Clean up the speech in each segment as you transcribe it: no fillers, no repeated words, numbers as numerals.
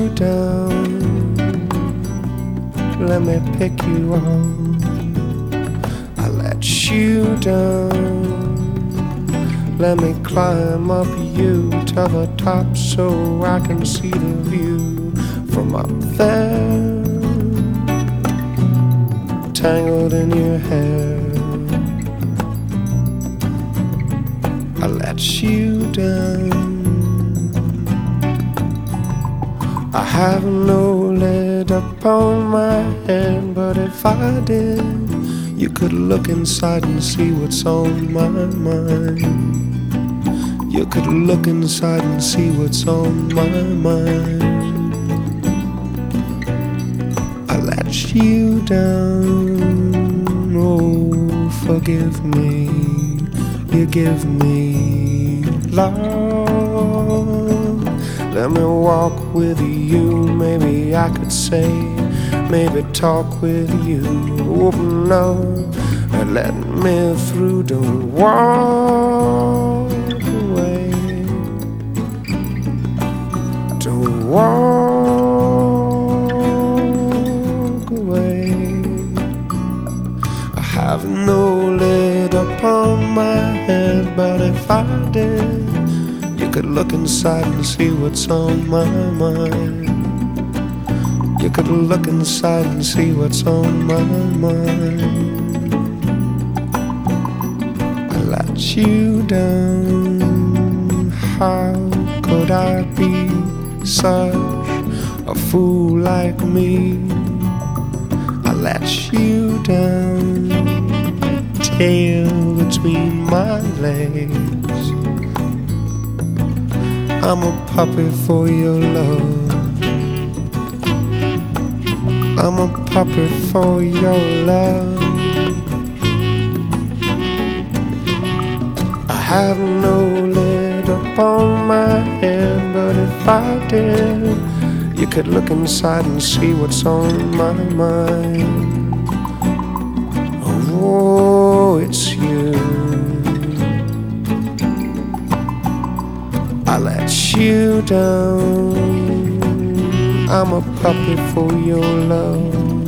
you down, let me pick you up. I let you down, let me climb up you to the top so I can see the view from up there, tangled in your hair. I let you down. I have no lid upon my hand, but if I did, you could look inside and see what's on my mind. You could look inside and see what's on my mind. I let you down, oh forgive me. You give me love. Let me walk with you, maybe I could say, maybe talk with you. Open up and let me through, don't walk away. Don't walk away. I have no lid upon my head, but if I did, you could look inside and see what's on my mind. You could look inside and see what's on my mind. I let you down. How could I be such a fool like me? I let you down, tail between my legs. I'm a puppet for your love. I'm a puppet for your love. I have no lid upon my head, but if I did, you could look inside and see what's on my mind. Oh, it's you. I let you down. I'm a puppet for your love.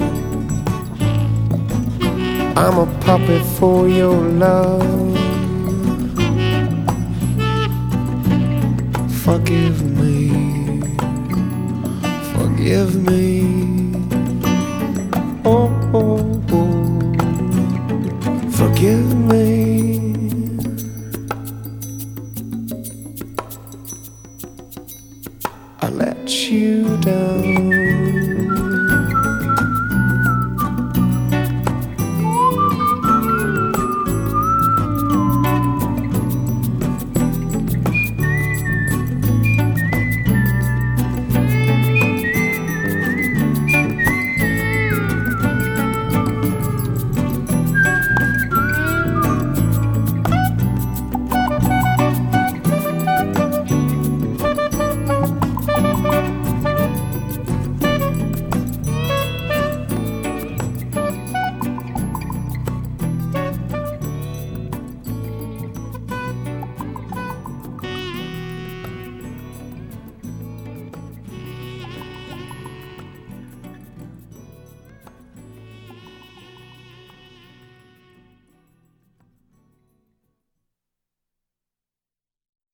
I'm a puppet for your love. Forgive me. Forgive me.